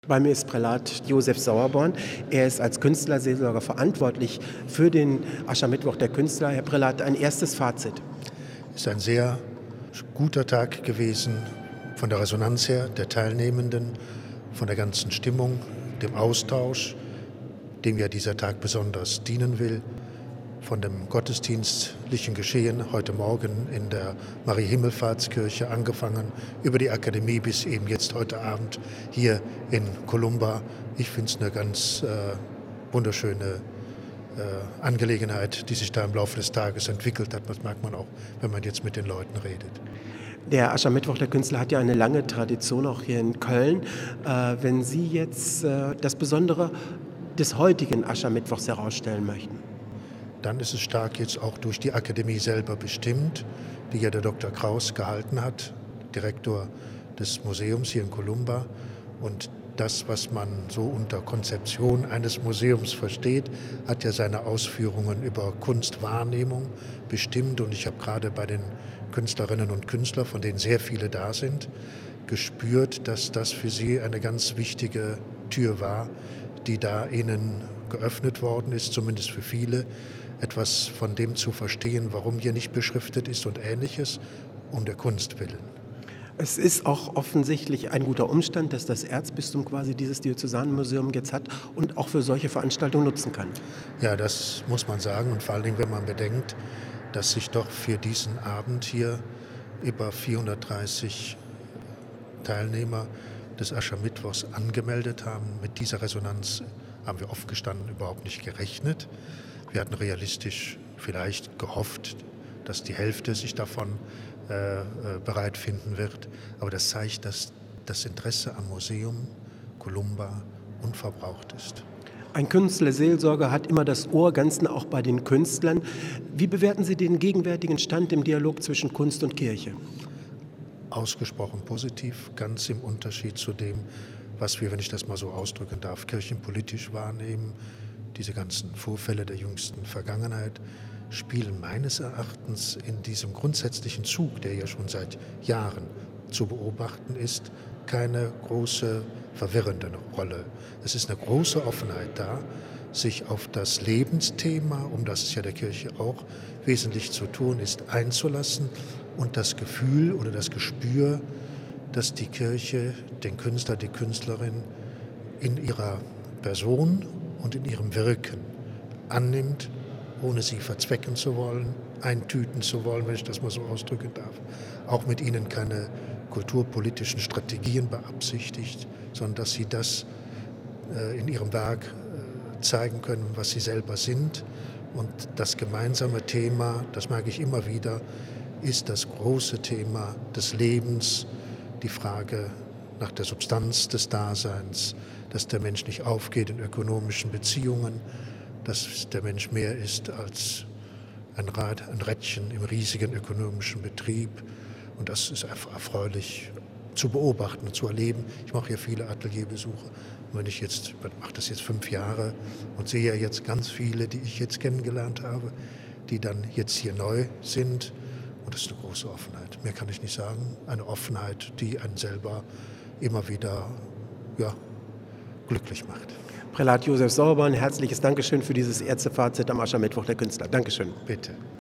Bei mir ist Prälat Josef Sauerborn. Er ist als Künstlerseelsorger verantwortlich für den Aschermittwoch der Künstler. Herr Prälat, ein erstes Fazit. Es ist ein sehr guter Tag gewesen, von der Resonanz her, der Teilnehmenden, von der ganzen Stimmung, dem Austausch, dem ja dieser Tag besonders dienen will, von dem gottesdienstlichen Geschehen heute Morgen in der Marie-Himmelfahrtskirche angefangen, über die Akademie bis eben jetzt heute Abend hier in Columba. Ich finde es eine ganz wunderschöne Angelegenheit, die sich da im Laufe des Tages entwickelt hat. Das merkt man auch, wenn man jetzt mit den Leuten redet. Der Aschermittwoch der Künstler hat ja eine lange Tradition, auch hier in Köln. Wenn Sie jetzt das Besondere des heutigen Aschermittwochs herausstellen möchten? Dann ist es stark jetzt auch durch die Akademie selber bestimmt, die ja der Dr. Kraus gehalten hat, Direktor des Museums hier in Columba. Und das, was man so unter Konzeption eines Museums versteht, hat ja seine Ausführungen über Kunstwahrnehmung bestimmt. Und ich habe gerade bei den Künstlerinnen und Künstlern, von denen sehr viele da sind, gespürt, dass das für sie eine ganz wichtige Tür war, die da ihnen geöffnet worden ist, zumindest für viele, etwas von dem zu verstehen, warum hier nicht beschriftet ist und Ähnliches, um der Kunst willen. Es ist auch offensichtlich ein guter Umstand, dass das Erzbistum quasi dieses Diözesanmuseum jetzt hat und auch für solche Veranstaltungen nutzen kann. Ja, das muss man sagen, und vor allen Dingen, wenn man bedenkt, dass sich doch für diesen Abend hier über 430 Teilnehmer des Aschermittwochs angemeldet haben. Mit dieser Resonanz haben wir offen gestanden überhaupt nicht gerechnet. Wir hatten realistisch vielleicht gehofft, dass die Hälfte sich davon bereit finden wird. Aber das zeigt, dass das Interesse am Museum Columba unverbraucht ist. Ein Künstlerseelsorger hat immer das Ohr, ganz nah auch bei den Künstlern. Wie bewerten Sie den gegenwärtigen Stand im Dialog zwischen Kunst und Kirche? Ausgesprochen positiv, ganz im Unterschied zu dem, was wir, wenn ich das mal so ausdrücken darf, kirchenpolitisch wahrnehmen. Diese ganzen Vorfälle der jüngsten Vergangenheit spielen meines Erachtens in diesem grundsätzlichen Zug, der ja schon seit Jahren zu beobachten ist, keine große verwirrende Rolle. Es ist eine große Offenheit da, sich auf das Lebensthema, um das es ja der Kirche auch wesentlich zu tun ist, einzulassen und das Gefühl oder das Gespür, dass die Kirche den Künstler, die Künstlerin in ihrer Person und in ihrem Wirken annimmt, ohne sie verzwecken zu wollen, eintüten zu wollen, wenn ich das mal so ausdrücken darf. Auch mit ihnen keine kulturpolitischen Strategien beabsichtigt, sondern dass sie das in ihrem Werk zeigen können, was sie selber sind. Und das gemeinsame Thema, das merke ich immer wieder, ist das große Thema des Lebens, die Frage nach der Substanz des Daseins, dass der Mensch nicht aufgeht in ökonomischen Beziehungen, dass der Mensch mehr ist als ein Rädchen im riesigen ökonomischen Betrieb. Und das ist einfach erfreulich zu beobachten und zu erleben. Ich mache ja viele Atelierbesuche. Und wenn ich mache das jetzt 5 Jahre und sehe ja jetzt ganz viele, die ich jetzt kennengelernt habe, die dann jetzt hier neu sind. Und das ist eine große Offenheit. Mehr kann ich nicht sagen. Eine Offenheit, die einen selber immer wieder glücklich macht. Prälat Josef Sauerborn, herzliches Dankeschön für dieses Ärztefazit am Aschermittwoch der Künstler. Dankeschön. Bitte.